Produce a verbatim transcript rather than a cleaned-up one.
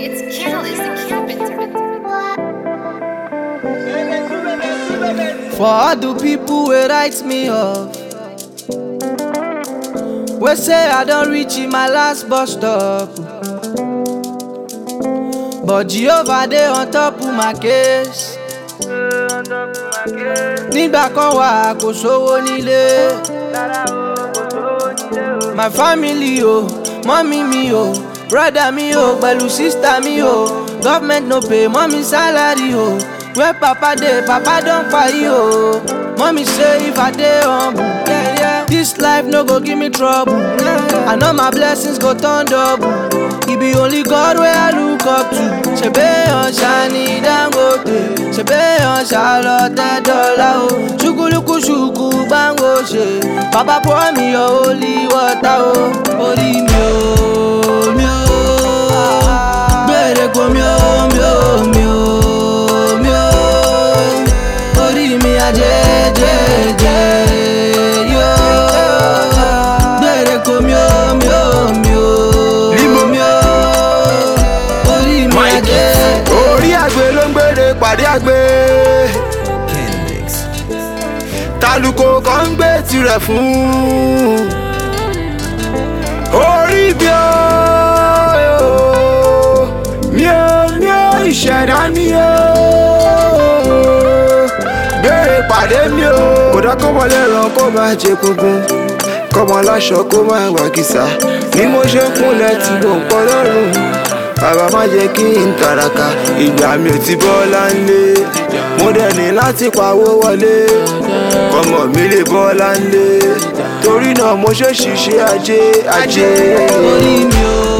It's Careless the Carpenter. For all the people who write me off, we say I don't reach in my last bus stop, but Jehovah dey on top of my case. Nígbà kan wà kò sówó nílé, my family o, mommy mi o, brother mi o, pẹ̀lú sister mi o, government no pay mommy salary o. Where papa dey, papa don kpai o. Mommy say if I dey humble, yeah, yeah, this life no go give me trouble. I know my blessings go turn double. It be only God where I look up to. Ṣebí on shiny Dangote, ṣebí on Charlotte dollar o. Ṣukuluku ṣuku bango ṣe, Baba pour me your holy water o. Orí mi o, mi o, gbèrè kò mi o, mi o, mi o. Je, je, je, yo. Gbèrè kò mio, mio, mio, mio. Orí mi ajé. Orí àgbẹ̀ ló ń gbèrè pàdé àgbẹ̀. Tálùkò kan ń gbé tirẹ̀ fún. Orí mi o, mi o, mi o, ìṣẹ̀dá mi o. Pàdé mi o. Kódà kọ́mọ lẹ́ran kó máa jẹ gbogbo, kọ́mọ láṣọ kó máa wà kìsà. Bí mo ṣe ń kúnlẹ̀ tí mo ń pọ́ lọ́rùn, bàbá má jẹ́ kí n tàràkà. Ìgbà mi ò ti bọ́lá ńlé, mo dẹ̀ ní láti pawó wọlé, kọ́mọ mi lè bọ́lá ńlé. Torí náà mo ṣe ṣiṣẹ́ ajé ajé. Orí mi o.